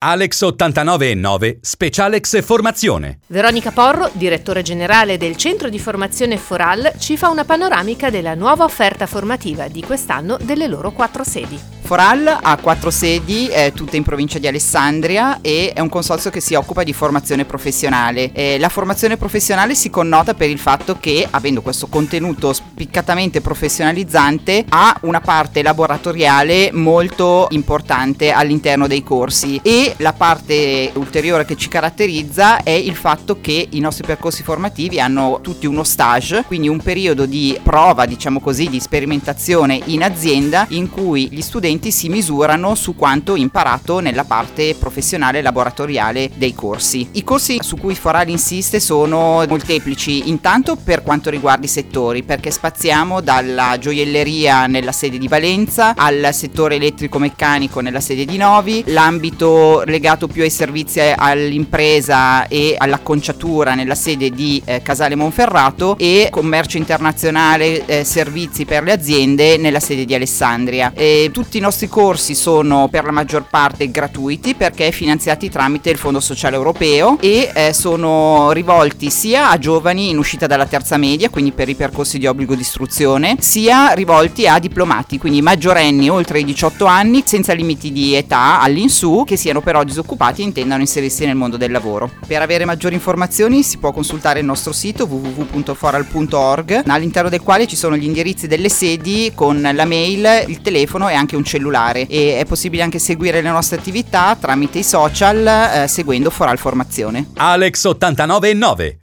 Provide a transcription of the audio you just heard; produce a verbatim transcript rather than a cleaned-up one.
Alex ottantanove e nove, Specialex Formazione. Veronica Porro, direttore generale del Centro di Formazione Foral, ci fa una panoramica della nuova offerta formativa di quest'anno delle loro quattro sedi. Foral ha quattro sedi, eh, tutte in provincia di Alessandria, e è un consorzio che si occupa di formazione professionale. Eh, la formazione professionale si connota per il fatto che, avendo questo contenuto spiccatamente professionalizzante, ha una parte laboratoriale molto importante all'interno dei corsi, e la parte ulteriore che ci caratterizza è il fatto che i nostri percorsi formativi hanno tutti uno stage, quindi un periodo di prova, diciamo così, di sperimentazione in azienda, in cui gli studenti si misurano su quanto imparato nella parte professionale laboratoriale dei corsi. I corsi su cui Foral insiste sono molteplici, intanto per quanto riguarda i settori, perché spaziamo dalla gioielleria nella sede di Valenza al settore elettrico-meccanico nella sede di Novi, l'ambito legato più ai servizi all'impresa e all'acconciatura nella sede di eh, Casale Monferrato, e commercio internazionale, eh, servizi per le aziende nella sede di Alessandria. E tutti i nostri corsi sono per la maggior parte gratuiti, perché finanziati tramite il Fondo Sociale Europeo, e eh, sono rivolti sia a giovani in uscita dalla terza media, quindi per i percorsi di obbligo di istruzione, sia rivolti a diplomati, quindi maggiorenni oltre i diciotto anni, senza limiti di età all'insù, che siano però disoccupati e intendano inserirsi nel mondo del lavoro. Per avere maggiori informazioni si può consultare il nostro sito w w w punto foral punto org, all'interno del quale ci sono gli indirizzi delle sedi con la mail, il telefono e anche un cellulare, e è possibile anche seguire le nostre attività tramite i social, eh, seguendo Foral Formazione. Alex ottantanove e nove.